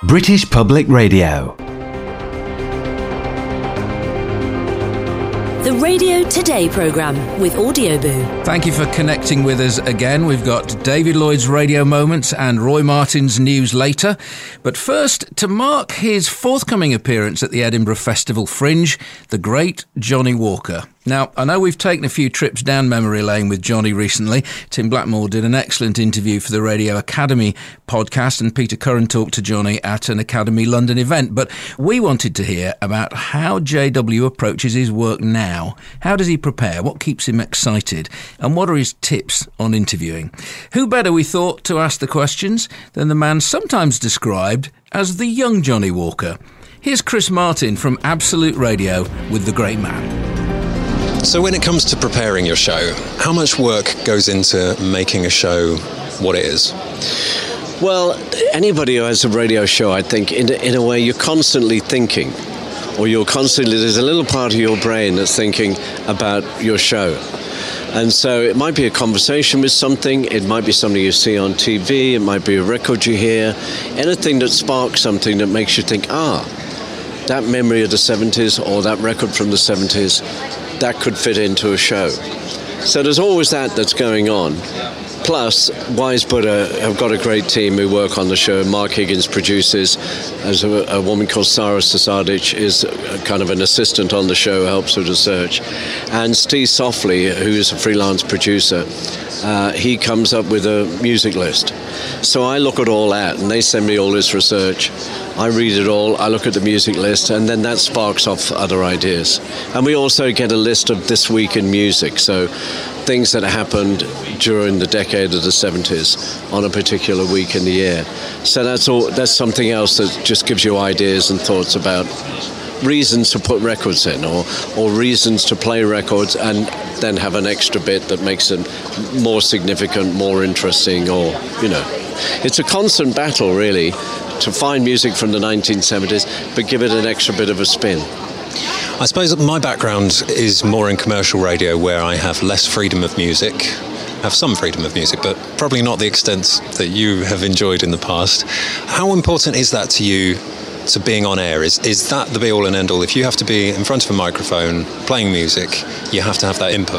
British Public Radio. The Radio Today programme with Audioboo. Thank you for connecting with us again. We've got David Lloyd's Radio Moments and Roy Martin's News later. But first, to mark his forthcoming appearance at the Edinburgh Festival Fringe, the great Johnny Walker. Now, I know we've taken a few trips down memory lane with Johnny recently. Tim Blackmore did an excellent interview for the Radio Academy podcast, and Peter Curran talked to Johnny at an Academy London event. But we wanted to hear about how JW approaches his work now. How does he prepare? What keeps him excited? And what are his tips on interviewing? Who better, we thought, to ask the questions than the man sometimes described as the young Johnny Walker? Here's Chris Martin from Absolute Radio with the great man. So when it comes to preparing your show, how much work goes into making a show what it is? Well, anybody who has a radio show, I think, in a way, you're constantly thinking, or there's a little part of your brain that's thinking about your show. And so it might be a conversation with something, it might be something you see on TV, it might be a record you hear, anything that sparks something that makes you think, that memory of the 70s or that record from the 70s, that could fit into a show. So there's always that's going on. Plus, Wise Buddha have got a great team who work on the show. Mark Higgins produces, as a woman called Sarah Sasadic is kind of an assistant on the show, helps with research. And Steve Softly, who's a freelance producer, he comes up with a music list. So I look at all that, and they send me all this research. I read it all, I look at the music list, and then that sparks off other ideas. And we also get a list of this week in music, so things that happened during the decade of the 70s on a particular week in the year. So that's something else that just gives you ideas and thoughts about reasons to put records in, or reasons to play records and then have an extra bit that makes it more significant, more interesting, or, It's a constant battle, really, to find music from the 1970s, but give it an extra bit of a spin. I suppose that my background is more in commercial radio, where I have less freedom of music. I have some freedom of music, but probably not the extent that you have enjoyed in the past. How important is that to you, to being on air? Is that the be-all and end-all? If you have to be in front of a microphone playing music, you have to have that input.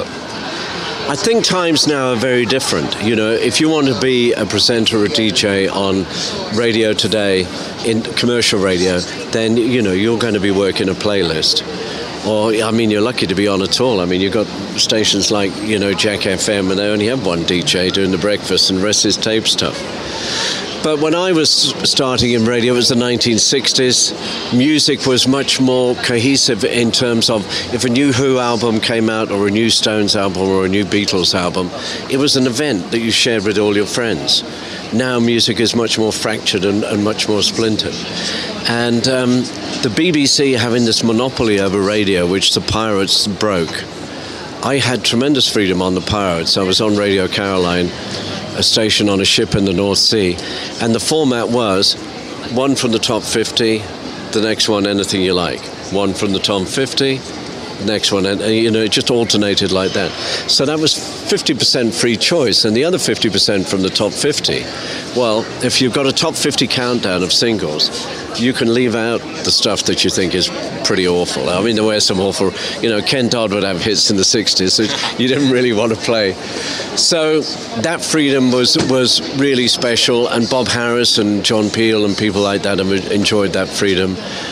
I think times now are very different. If you want to be a presenter or a DJ on radio today, in commercial radio, then, you're going to be working a playlist. Or, you're lucky to be on at all. You've got stations like, Jack FM, and they only have one DJ doing the breakfast, and the rest is tape stuff. But when I was starting in radio, it was the 1960s. Music was much more cohesive in terms of if a new Who album came out, or a new Stones album, or a new Beatles album, it was an event that you shared with all your friends. Now music is much more fractured and much more splintered. And the BBC having this monopoly over radio, which the pirates broke, I had tremendous freedom on the pirates. I was on Radio Caroline, a station on a ship in the North Sea, and the format was one from the top 50, the next one anything you like, one from the top 50, next one, and it just alternated like that. So that was 50% free choice, and the other 50% from the top 50. Well, if you've got a top 50 countdown of singles, you can leave out the stuff that you think is pretty awful. There were some awful, Ken Dodd would have hits in the 60s that you didn't really want to play. So that freedom was really special, and Bob Harris and John Peel and people like that have enjoyed that freedom.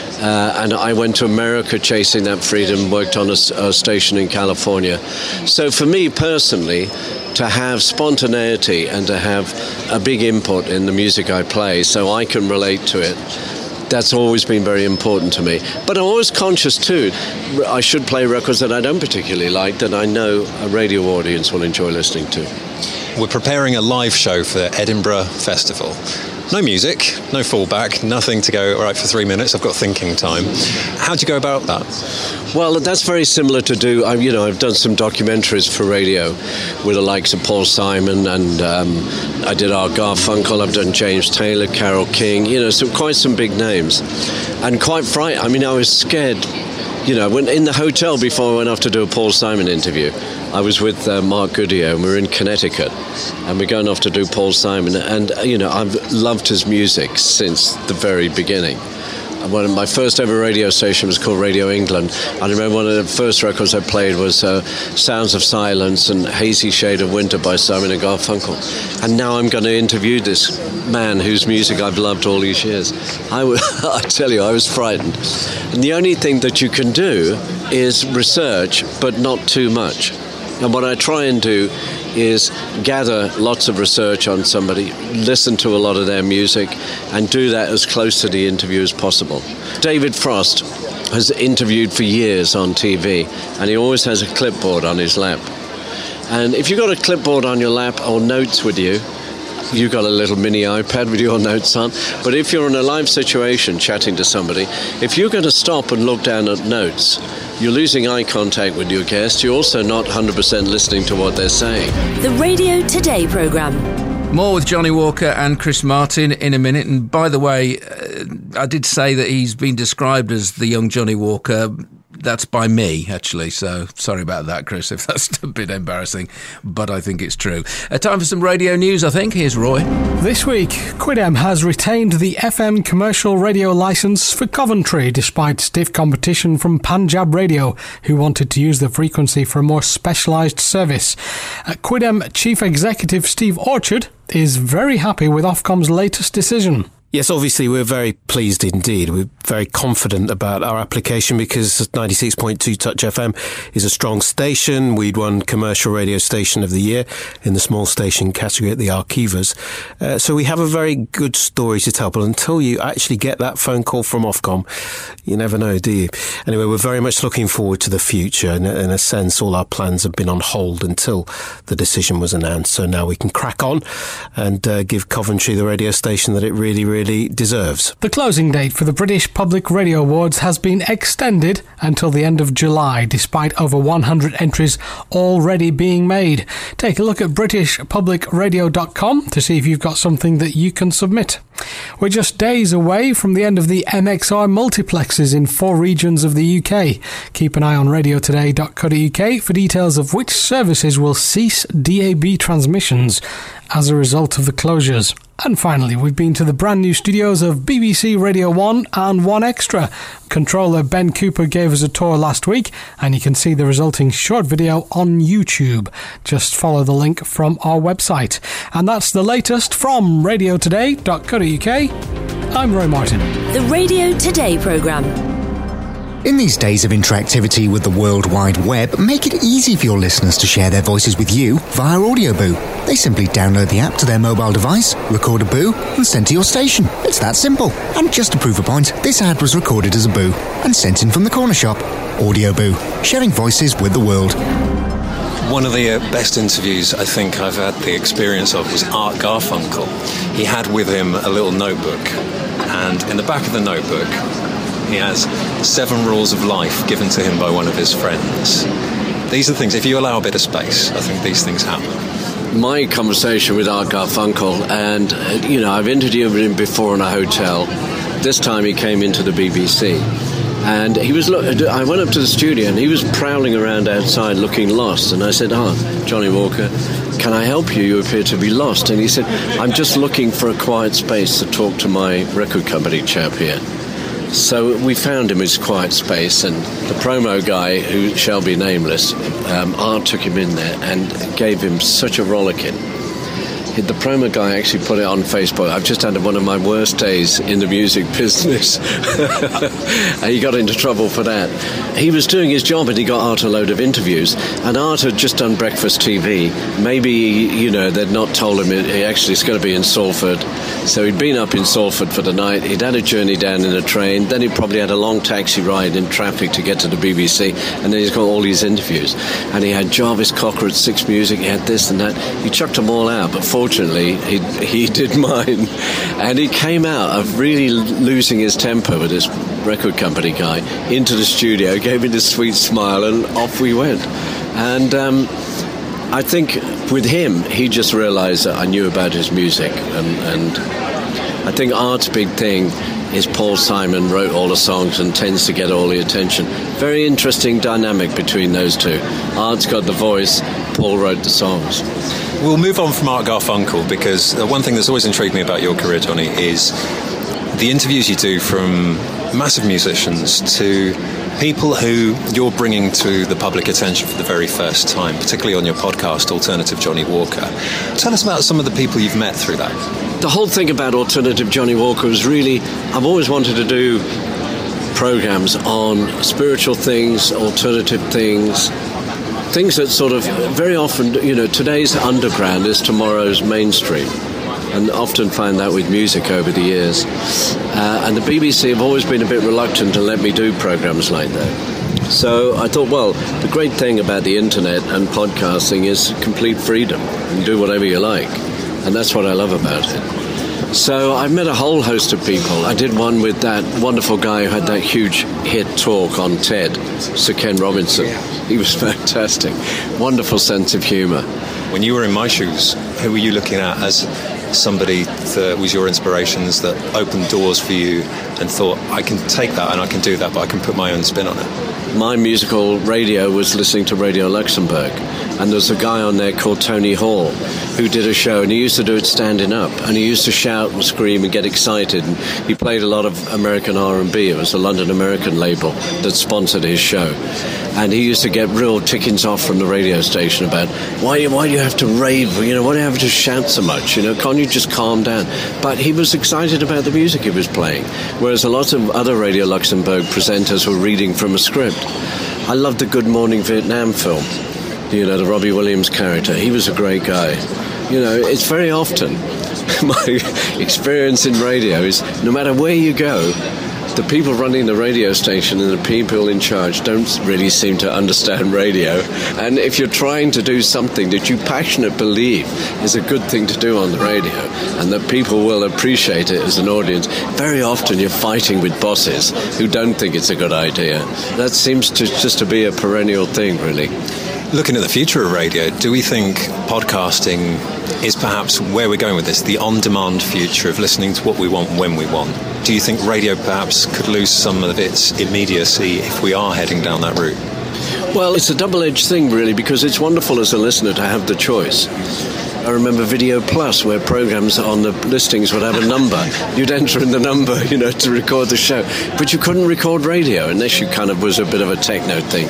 And I went to America chasing that freedom, worked on a station in California. So for me personally, to have spontaneity and to have a big input in the music I play so I can relate to it, that's always been very important to me. But I'm always conscious too, I should play records that I don't particularly like, that I know a radio audience will enjoy listening to. We're preparing a live show for the Edinburgh Festival. No music, no fallback, nothing to go, all right, for 3 minutes, I've got thinking time. How do you go about that? Well, that's very similar to do, I've done some documentaries for radio with the likes of Paul Simon, and I did Art Garfunkel, I've done James Taylor, Carole King, quite some big names. And quite frightened, I was scared, when in the hotel before I went off to do a Paul Simon interview, I was with Mark Goodyear, and we were in Connecticut, and we're going off to do Paul Simon. And, I've loved his music since the very beginning. My first ever radio station was called Radio England. I remember one of the first records I played was Sounds of Silence and Hazy Shade of Winter by Simon and Garfunkel. And now I'm going to interview this man whose music I've loved all these years. I tell you, I was frightened. And the only thing that you can do is research, but not too much. And what I try and do is gather lots of research on somebody, listen to a lot of their music, and do that as close to the interview as possible. David Frost has interviewed for years on TV, and he always has a clipboard on his lap. And if you've got a clipboard on your lap or notes with you, you've got a little mini iPad with your notes on. But if you're in a live situation chatting to somebody, if you're going to stop and look down at notes, you're losing eye contact with your guest. You're also not 100% listening to what they're saying. The Radio Today programme. More with Johnny Walker and Chris Martin in a minute. And by the way, I did say that he's been described as the young Johnny Walker. That's by me, actually, so sorry about that, Chris, if that's a bit embarrassing, but I think it's true. Time for some radio news, I think. Here's Roy. This week, Quidem has retained the FM commercial radio licence for Coventry, despite stiff competition from Punjab Radio, who wanted to use the frequency for a more specialised service. Quidem Chief Executive Steve Orchard is very happy with Ofcom's latest decision. Yes, obviously we're very pleased indeed. We're very confident about our application because 96.2 Touch FM is a strong station. We'd won Commercial Radio Station of the Year in the small station category at the Archivas. So we have a very good story to tell. But until you actually get that phone call from Ofcom, you never know, do you? Anyway, we're very much looking forward to the future. In a sense, all our plans have been on hold until the decision was announced. So now we can crack on and give Coventry the radio station that it really deserves. The closing date for the British Public Radio Awards has been extended until the end of July, despite over 100 entries already being made. Take a look at britishpublicradio.com to see if you've got something that you can submit. We're just days away from the end of the MXR multiplexes in 4 regions of the UK. Keep an eye on radiotoday.co.uk for details of which services will cease DAB transmissions as a result of the closures. And finally, we've been to the brand new studios of BBC Radio 1 and 1 Extra. Controller Ben Cooper gave us a tour last week, and you can see the resulting short video on YouTube. Just follow the link from our website. And that's the latest from radiotoday.co.uk. I'm Roy Martin. The Radio Today programme. In these days of interactivity with the World Wide Web, make it easy for your listeners to share their voices with you via Audioboo. They simply download the app to their mobile device, record a boo, and send to your station. It's that simple. And just to prove a point, this ad was recorded as a boo and sent in from the corner shop. Audioboo, sharing voices with the world. One of the best interviews I think I've had the experience of was Art Garfunkel. He had with him a little notebook, and in the back of the notebook he has 7 rules of life given to him by one of his friends. These are things, if you allow a bit of space, I think these things happen. My conversation with Art Garfunkel, and I've interviewed him before in a hotel. This time he came into the BBC, and I went up to the studio and he was prowling around outside looking lost, and I said, Johnny Walker, can I help you? You appear to be lost. And he said, I'm just looking for a quiet space to talk to my record company chap here. So we found him his quiet space, and the promo guy, who shall be nameless, Art took him in there and gave him such a rollicking. The promo guy actually put it on Facebook. I've just had one of my worst days in the music business. And he got into trouble for that. He was doing his job and he got Art a load of interviews. And Art had just done Breakfast TV. Maybe, they'd not told him it actually is going to be in Salford. So he'd been up in Salford for the night. He'd had a journey down in a train. Then he probably had a long taxi ride in traffic to get to the BBC. And then he's got all these interviews. And he had Jarvis Cocker at 6 Music. He had this and that. He chucked them all out. But fortunately, he did mine. And he came out of really losing his temper with this record company guy into the studio, gave me this sweet smile, and off we went. And I think with him, he just realised that I knew about his music. And I think Art's big thing is Paul Simon wrote all the songs and tends to get all the attention. Very interesting dynamic between those two. Art's got the voice, Paul wrote the songs. We'll move on from Art Garfunkel, because one thing that's always intrigued me about your career, Johnny, is the interviews you do from massive musicians to people who you're bringing to the public attention for the very first time, particularly on your podcast, Alternative Johnny Walker. Tell us about some of the people you've met through that. The whole thing about Alternative Johnny Walker was really, I've always wanted to do programs on spiritual things, alternative things that sort of, very often, today's underground is tomorrow's mainstream. And often find that with music over the years. And the BBC have always been a bit reluctant to let me do programs like that. So I thought, well, the great thing about the internet and podcasting is complete freedom. You can do whatever you like. And that's what I love about it. So I've met a whole host of people. I did one with that wonderful guy who had that huge hit talk on TED, Sir Ken Robinson. He was fantastic. Wonderful sense of humour. When you were in my shoes, who were you looking at as somebody that was your inspirations, that opened doors for you and thought, I can take that and I can do that, but I can put my own spin on it? My musical radio was listening to Radio Luxembourg, and there's a guy on there called Tony Hall who did a show, and he used to do it standing up, and he used to shout and scream and get excited, and he played a lot of American R&B. It was a London American label that sponsored his show, and he used to get real tickings off from the radio station about, why do you have to rave, why do you have to shout so much, can't you just calm down? But he was excited about the music he was playing, whereas a lot of other Radio Luxembourg presenters were reading from a script. I loved the Good Morning Vietnam film, the Robbie Williams character. He was a great guy. It's very often, my experience in radio is, no matter where you go, the people running the radio station and the people in charge don't really seem to understand radio. And if you're trying to do something that you passionately believe is a good thing to do on the radio, and that people will appreciate it as an audience, very often you're fighting with bosses who don't think it's a good idea. That seems to be a perennial thing, really. Looking at the future of radio, do we think podcasting is perhaps where we're going with this, the on-demand future of listening to what we want when we want? Do you think radio perhaps could lose some of its immediacy if we are heading down that route? Well, it's a double-edged thing, really, because it's wonderful as a listener to have the choice. I remember Video Plus, where programs on the listings would have a number. You'd enter in the number, to record the show. But you couldn't record radio unless you kind of was a bit of a techno thing.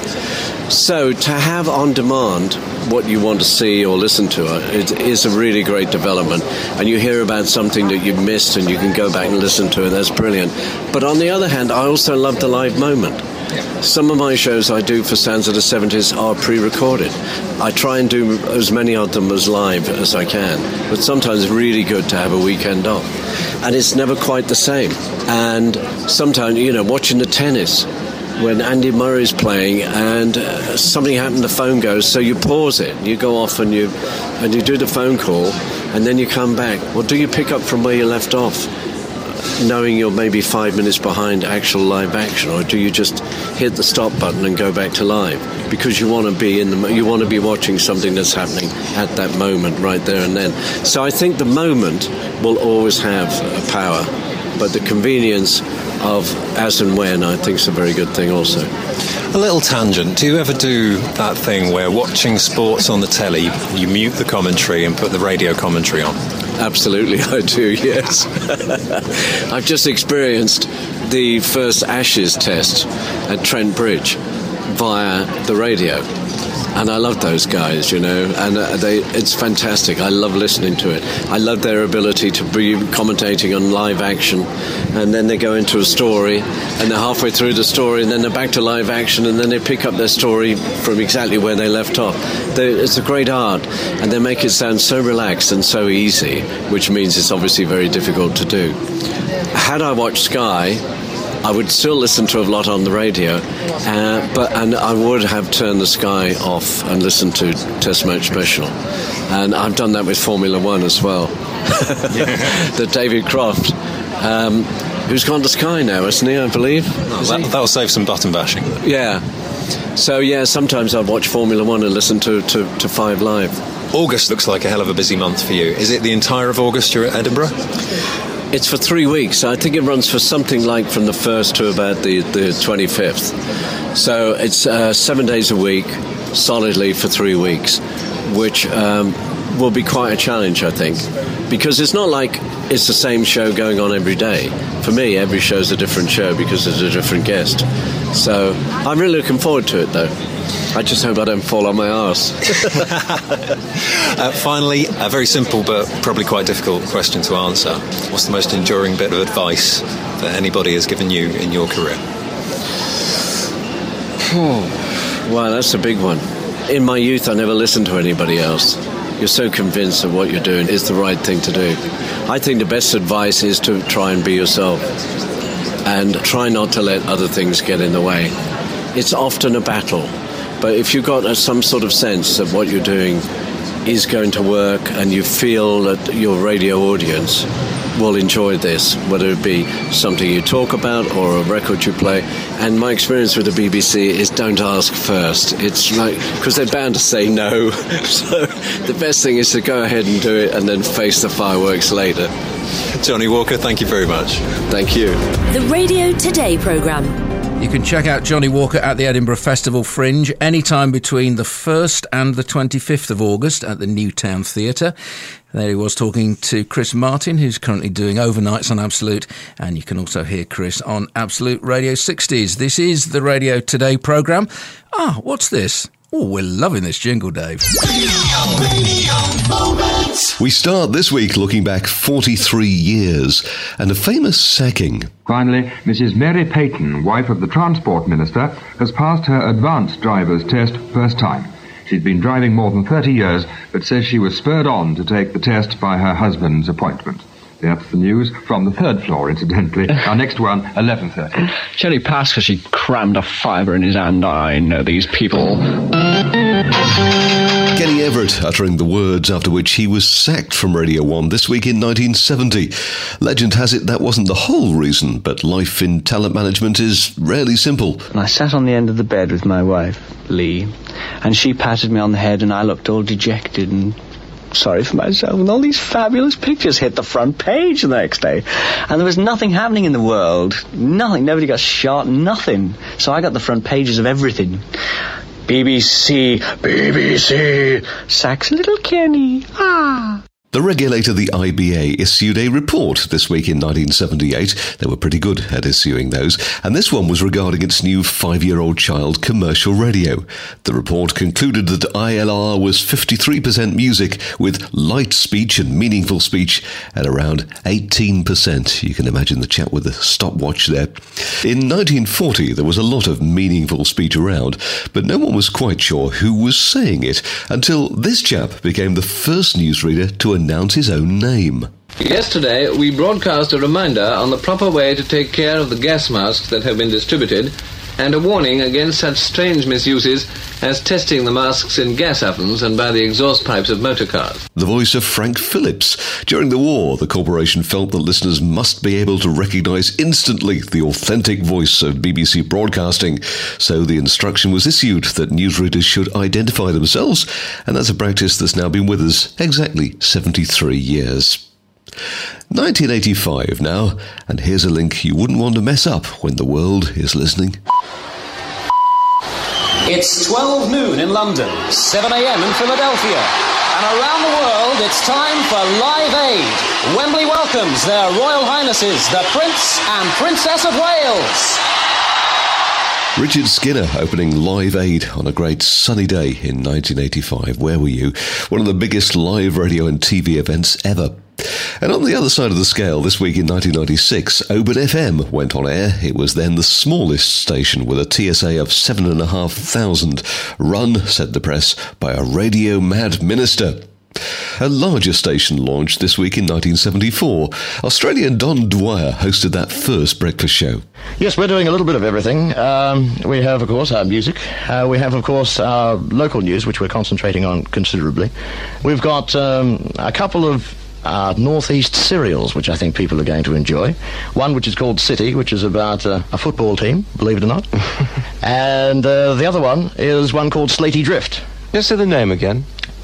So to have on demand what you want to see or listen to it is a really great development. And you hear about something that you've missed and you can go back and listen to it. That's brilliant. But on the other hand, I also love the live moment. Some of my shows I do for Sounds of the 70s are pre-recorded. I try and do as many of them as live as I can, but sometimes it's really good to have a weekend off. And it's never quite the same. And sometimes, watching the tennis, when Andy Murray's playing and something happened, the phone goes, so you pause it, you go off and you do the phone call, and then you come back. Well, do you pick up from where you left off, knowing you're maybe 5 minutes behind actual live action, or do you just hit the stop button and go back to live because you want to be you want to be watching something that's happening at that moment, right there and then? So I think the moment will always have power, but the convenience of as and when, I think, is a very good thing also. A little tangent. Do you ever do that thing where watching sports on the telly, you mute the commentary and put the radio commentary on? Absolutely, I do, yes. I've just experienced the first Ashes test at Trent Bridge via the radio. And I love those guys, and it's fantastic. I love listening to it. I love their ability to be commentating on live action, and then they go into a story, and they're halfway through the story, and then they're back to live action, and then they pick up their story from exactly where they left off. It's a great art, and they make it sound so relaxed and so easy, which means it's obviously very difficult to do. Had I watched Sky, I would still listen to a lot on the radio, and I would have turned the Sky off and listened to Test Match Special. And I've done that with Formula One as well. The David Croft, who's gone to Sky now, isn't he, I believe? That'll save some button bashing. Yeah. So, sometimes I'd watch Formula One and listen to 5 Live. August looks like a hell of a busy month for you. Is it the entire of August you're at Edinburgh? It's for 3 weeks. I think it runs for something like from the 1st to about the 25th. So it's 7 days a week, solidly for 3 weeks, which will be quite a challenge, I think, because it's not like it's the same show going on every day. For me, every show's a different show because there's a different guest. So I'm really looking forward to it, though. I just hope I don't fall on my arse. Finally, a very simple but probably quite difficult question to answer. What's the most enduring bit of advice that anybody has given you in your career? Wow, that's a big one. In my youth, I never listened to anybody else. You're so convinced that what you're doing is the right thing to do. I think the best advice is to try and be yourself and try not to let other things get in the way. It's often a battle, but if you've got some sort of sense that what you're doing is going to work and you feel that your radio audience will enjoy this, whether it be something you talk about or a record you play. And my experience with the BBC is don't ask first. It's like, because they're bound to say no. So the best thing is to go ahead and do it and then face the fireworks later. Johnny Walker, thank you very much. Thank you. The Radio Today programme. You can check out Johnny Walker at the Edinburgh Festival Fringe anytime between the 1st and the 25th of August at the Newtown Theatre. There he was talking to Chris Martin, who's currently doing overnights on Absolute, and you can also hear Chris on Absolute Radio 60s. This is the Radio Today programme. What's this? Oh, we're loving this jingle, Dave. We start this week looking back 43 years and a famous sacking. Finally, Mrs. Mary Peyton, wife of the Transport Minister, has passed her advanced driver's test first time. She's been driving more than 30 years, but says she was spurred on to take the test by her husband's appointment. That's the news from the 3rd floor, incidentally. Our next one, 11:30. She only passed because she crammed a fiver in his hand. I know these people. Kenny Everett uttering the words after which he was sacked from Radio 1 this week in 1970. Legend has it that wasn't the whole reason, but life in talent management is rarely simple. And I sat on the end of the bed with my wife, Lee, and she patted me on the head and I looked all dejected and sorry for myself, and all these fabulous pictures hit the front page the next day, and there was nothing happening in the world, nothing, nobody got shot, nothing, so I got the front pages of everything. BBC, sacks little Kenny, The regulator, the IBA, issued a report this week in 1978. They were pretty good at issuing those, and this one was regarding its new 5-year-old child commercial radio. The report concluded that ILR was 53% music with light speech and meaningful speech at around 18%. You can imagine the chap with the stopwatch there. In 1940, there was a lot of meaningful speech around, but no one was quite sure who was saying it until this chap became the first newsreader to announce his own name. Yesterday, we broadcast a reminder on the proper way to take care of the gas masks that have been distributed, and a warning against such strange misuses as testing the masks in gas ovens and by the exhaust pipes of motor cars. The voice of Frank Phillips. During the war, the corporation felt that listeners must be able to recognise instantly the authentic voice of BBC broadcasting, so the instruction was issued that newsreaders should identify themselves, and that's a practice that's now been with us exactly 73 years. 1985 now, and here's a link you wouldn't want to mess up when the world is listening. It's 12 noon in London, 7 a.m. in Philadelphia, and around the world it's time for Live Aid. Wembley welcomes their Royal Highnesses, the Prince and Princess of Wales. Richard Skinner opening Live Aid on a great sunny day in 1985. Where were you? One of the biggest live radio and TV events ever. And on the other side of the scale, this week in 1996, Oban FM went on air. It was then the smallest station with a TSA of 7,500, run, said the press, by a radio-mad minister. A larger station launched this week in 1974. Australian Don Dwyer hosted that first breakfast show. Yes, we're doing a little bit of everything. We have, of course, our music. We have, of course, our local news, which we're concentrating on considerably. We've got a couple of northeast serials, which I think people are going to enjoy. One which is called City, which is about a football team, believe it or not. And the other one is one called Slatey Drift. Just say the name again.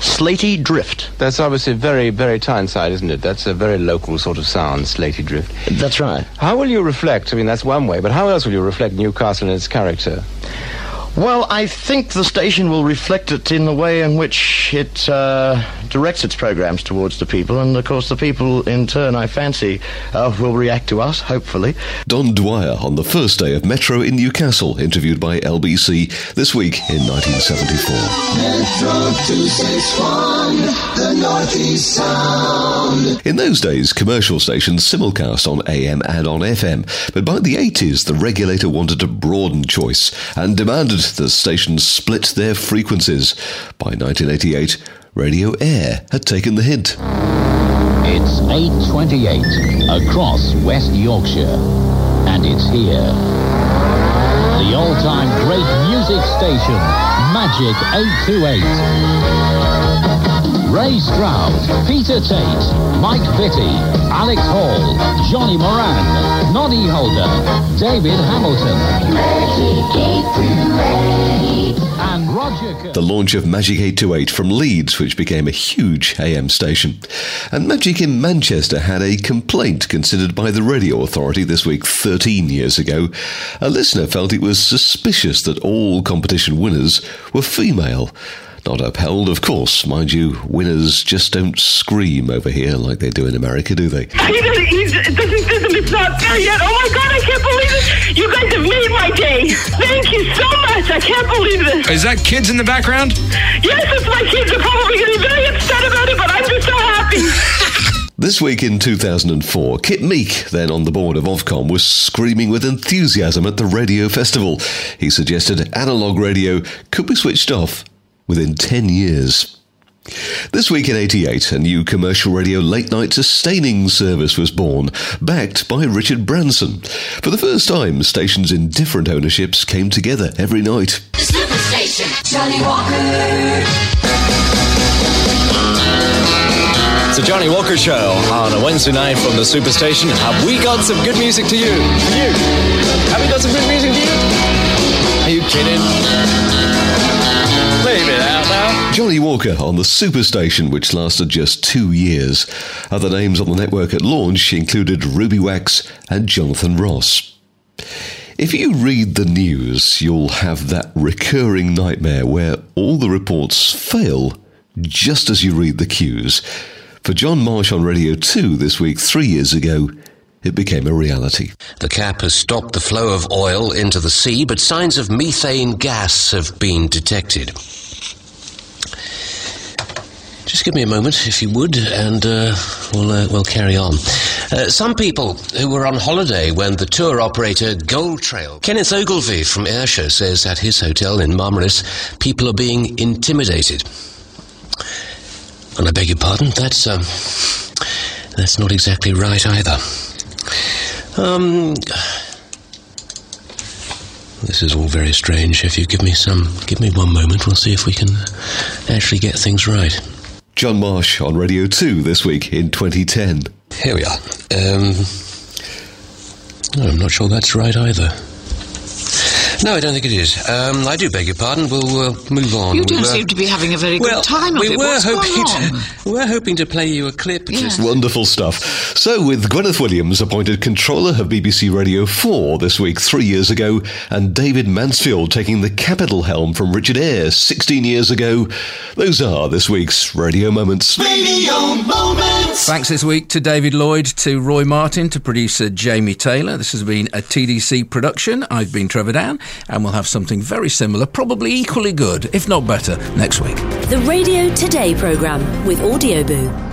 Slatey Drift. That's obviously very, very Tyneside, isn't it? That's a very local sort of sound, Slatey Drift. That's right. How will you reflect, I mean, that's one way, but how else will you reflect Newcastle and its character? Well, I think the station will reflect it in the way in which it directs its programs towards the people, and of course the people in turn, I fancy, will react to us, hopefully. Don Dwyer on the first day of Metro in Newcastle, interviewed by LBC this week in 1974. Metro 261, the Northeast Sound. In those days, commercial stations simulcast on AM and on FM, but by the 80s the regulator wanted to broaden choice and demanded the stations split their frequencies. By 1988, Radio Air had taken the hint. It's 8:28 across West Yorkshire, and it's here. The all-time great music station, Magic 828. Ray Stroud, Peter Tate, Mike Vitti, Alex Hall, Johnny Moran, Noddy Holder, David Hamilton, and Roger Kirk. The launch of Magic 828 from Leeds, which became a huge AM station. And Magic in Manchester had a complaint considered by the Radio Authority this week 13 years ago. A listener felt it was suspicious that all competition winners were female. Not upheld, of course. Mind you, winners just don't scream over here like they do in America, do they? It's not there yet. Oh my God, I can't believe it. You guys have made my day. Thank you so much. I can't believe this. Is that kids in the background? Yes, it's my kids. They're probably going to be very upset about it, but I'm just so happy. This week in 2004, Kit Meek, then on the board of Ofcom, was screaming with enthusiasm at the radio festival. He suggested analogue radio could be switched off within 10 years. This week in 88, a new commercial radio late-night sustaining service was born, backed by Richard Branson. For the first time, stations in different ownerships came together every night. Superstation, Johnny Walker. It's the Johnny Walker Show on a Wednesday night from the Superstation. Have we got some good music to you? For you? Have we got some good music to you? Are you kidding? Leave it out now. Johnny Walker on the Superstation, which lasted just 2 years. Other names on the network at launch included Ruby Wax and Jonathan Ross. If you read the news, you'll have that recurring nightmare where all the reports fail just as you read the cues. For John Marsh on Radio 2 this week 3 years ago, it became a reality. The cap has stopped the flow of oil into the sea, but signs of methane gas have been detected. Just give me a moment, if you would, and we'll carry on. Some people who were on holiday when the tour operator Gold Trail... Kenneth Ogilvie from Ayrshire says at his hotel in Marmaris, people are being intimidated. And I beg your pardon, that's not exactly right either. This is all very strange. If you give me 1 moment, we'll see if we can actually get things right. John Marsh on Radio 2 this week in 2010. Here we are. I'm not sure that's right either. No, I don't think it is. I do beg your pardon. We'll move on. You don't seem to be having a very good time of it. What's going on? We were hoping to play you a clip. Yes. Wonderful stuff. So, with Gwyneth Williams appointed controller of BBC Radio 4 this week 3 years ago, and David Mansfield taking the capital helm from Richard Eyre 16 years ago, those are this week's Radio Moments. Radio Moments. Thanks this week to David Lloyd, to Roy Martin, to producer Jamie Taylor. This has been a TDC production. I've been Trevor Down, and we'll have something very similar, probably equally good, if not better, next week. The Radio Today programme with Audioboo.